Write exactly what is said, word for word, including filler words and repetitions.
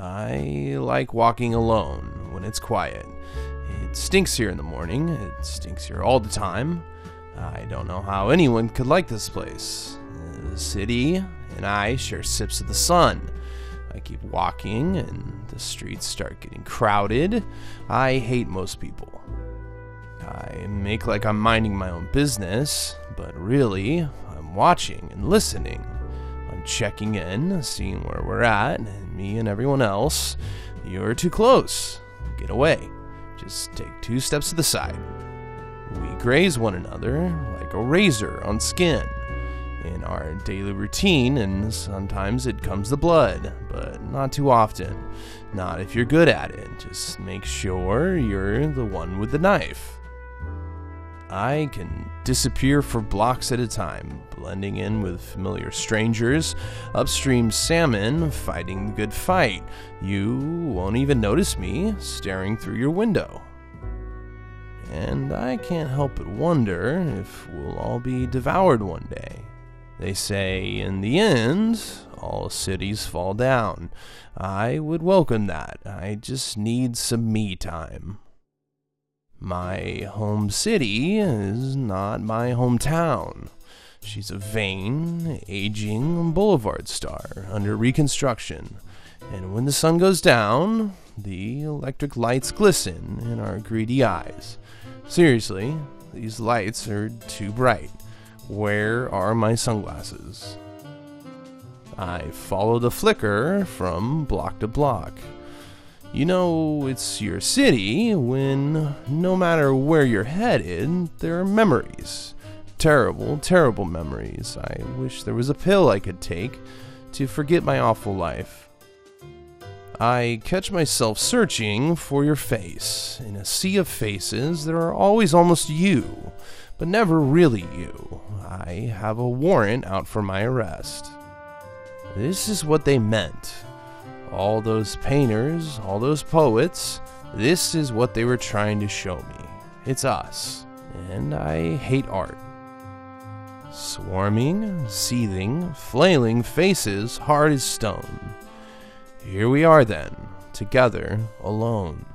I like walking alone when it's quiet. It stinks here in the morning. It stinks here all the time. I don't know how anyone could like this place. The city and I share sips of the sun. I keep walking and the streets start getting crowded. I hate most people. I make like I'm minding my own business, but really, I'm watching and listening. I'm checking in, seeing where we're at, and me and everyone else. You're too close. Get away. Just take two steps to the side. We graze one another like a razor on skin. In our daily routine, and sometimes it comes to blood, but not too often. Not if you're good at it. Just make sure you're the one with the knife. I can disappear for blocks at a time, blending in with familiar strangers, upstream salmon fighting the good fight. You won't even notice me staring through your window. And I can't help but wonder if we'll all be devoured one day. They say, in the end, all cities fall down. I would welcome that. I just need some me time. My home city is not my hometown. She's a vain, aging boulevard star under reconstruction. And when the sun goes down, the electric lights glisten in our greedy eyes. Seriously, these lights are too bright. Where are my sunglasses? I follow the flicker from block to block. You know, it's your city when, no matter where you're headed, there are memories. Terrible, terrible memories. I wish there was a pill I could take to forget my awful life. I catch myself searching for your face in a sea of faces that are always almost you, but never really you. I have a warrant out for my arrest. This is what they meant. All those painters, all those poets, this is what they were trying to show me. It's us, and I hate art. Swarming, seething, flailing faces hard as stone. Here we are then, together, alone.